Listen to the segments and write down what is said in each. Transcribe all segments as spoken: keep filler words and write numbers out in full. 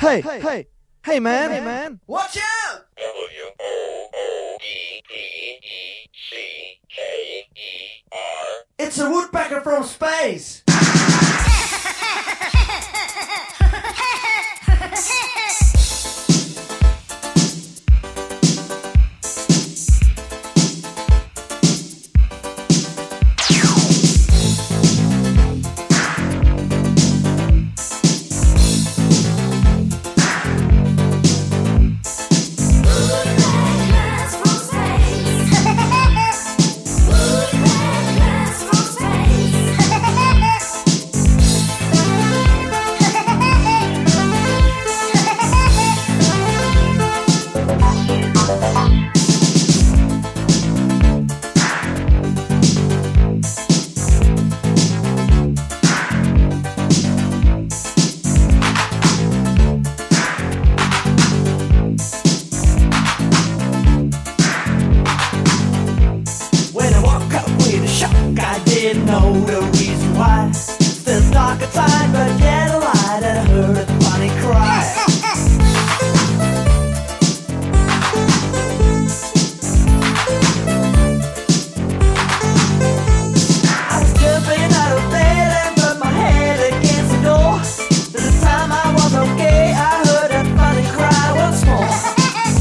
Hey, hey, hey man, hey man, Watch out! W O O D P E C K E R. It's a woodpecker from space! Didn't know the reason why. Still dark outside, but yet a light, and I heard a funny cry. I was jumping out of bed and put my head against the door. The time I was okay, I heard that funny cry once more.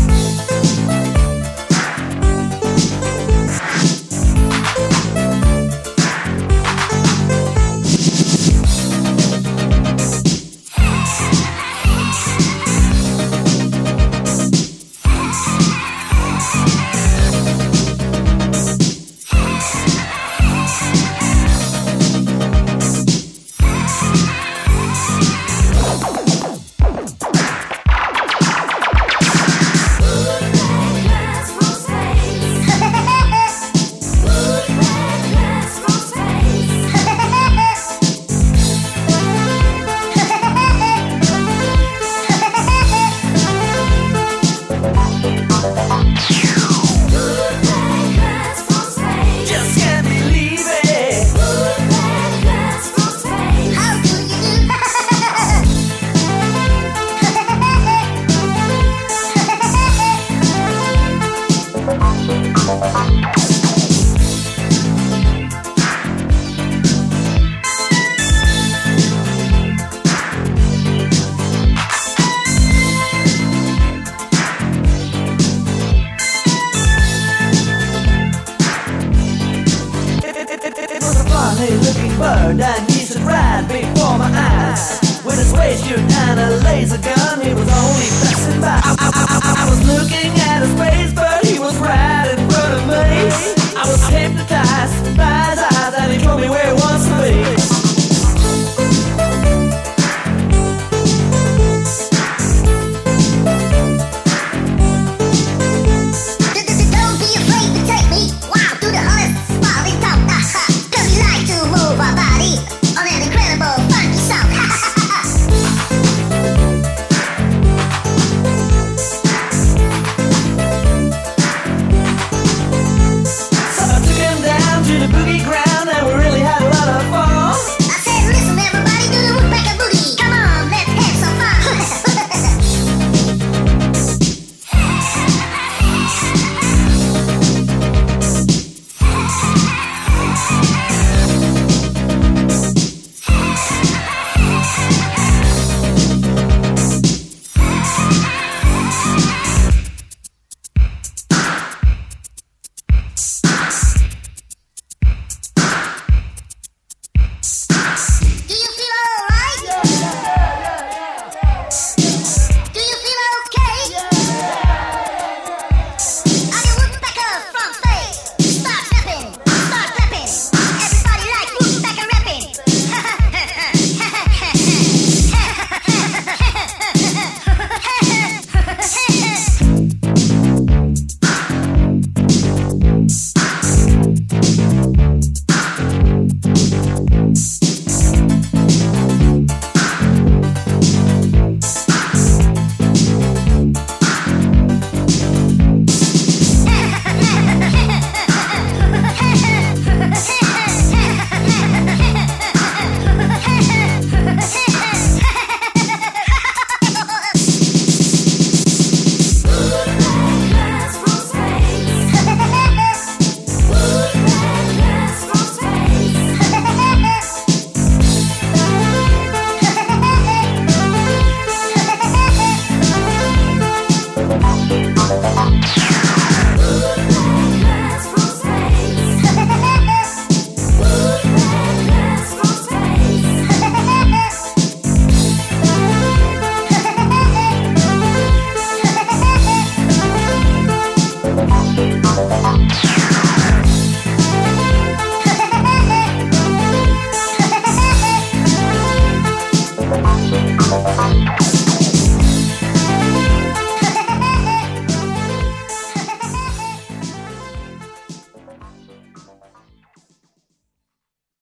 Funny-looking bird, and he stood right before my eyes with his waist shirt and a laser gun. He